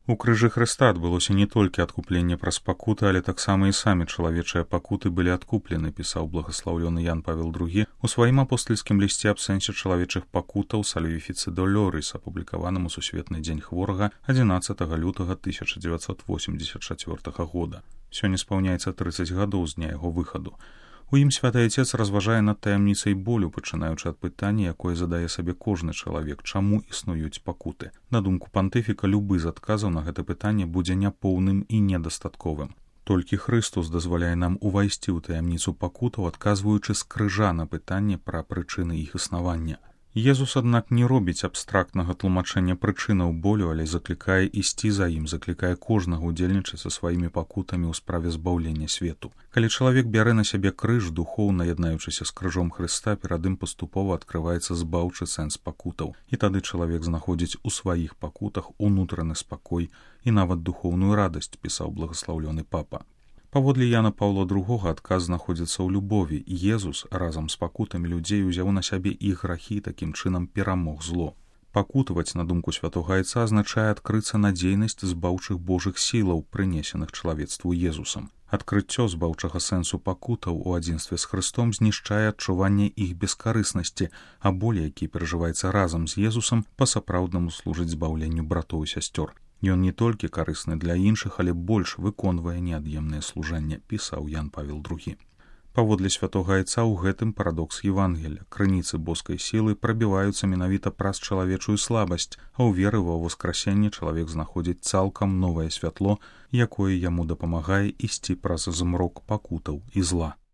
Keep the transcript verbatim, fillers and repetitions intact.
У крыжы Хрыста адбылося не толькі адкупленне праз пакуты, але таксама і самі чалавечыя пакуты былі адкуплены, пісаў благаслаўлёны Ян Павел другі у сваім апостальскім лісце аб сэнсе чалавечых пакутаў Salvifici Doloris, апублікаваным у Сусветны дзень хворага адзінаццатага лютага тысяча дзевяцьсот восемьдесят чацвёртага года. Сёння спаўняецца трыццаць гадоў з дня яго выхаду. У ім святы Айцец разважае над таямніцай болю, пачынаючы ад пытання, якое задае сабе кожны чалавек, чаму існуюць пакуты. На думку пантыфіка, любы з адказаў на гэта пытанне будзе няпоўным і недастатковым. Толькі Хрыстус дазваляе нам увайсці ў таямніцу пакутаў, адказваючы з крыжа на пытанне пра прычыны іх існавання. Езус, аднак, не робіць абстрактнага тлумачэння прычынаў болю, але заклікае ісці за ім, заклікае кожнага ўдзельнічаць са сваімі пакутамі ў справе збаўлення свету. Калі чалавек бярэ на сябе крыж, духоўна яднаючыся з крыжом Хрыста, перад ім паступова адкрываецца збаўчы сэнс пакутаў. І тады чалавек знаходзіць у сваіх пакутах унутраны спакой і нават духоўную радасць, пісаў благаслаўлёны папа. Паводле Яна Паўла другога адказ знаходзіцца ў любові. Езус разам з пакутамі людзей узяў на сябе іх грахі, такім чынам перамог зло. Пакутаваць, на думку святога Айца, азначае адкрыцца на дзейнасць збаўчых Божых сілаў, прынесеных чалавецтву Езусам. Адкрыццё збаўчага сэнсу пакутаў у адзінстве з Хрыстом знішчае адчуванне іх бескарыснасці, а боль, які перажываецца разам з Езусам, па-сапраўднаму служыць збаўленню братоў і сясцёр. Ён не толькі карысны для іншых, але больш выконвае неад'емнае служэнне, пісаў Ян Павел другі. Паводле святога Айца ў гэтым парадокс Евангелля. Крыніцы боскай сілы прабіваюцца менавіта праз чалавечую слабасць, а ў веры ва воскрасенне чалавек знаходзіць цалкам новае святло, якое яму дапамагае ісці праз змрок пакутаў і зла.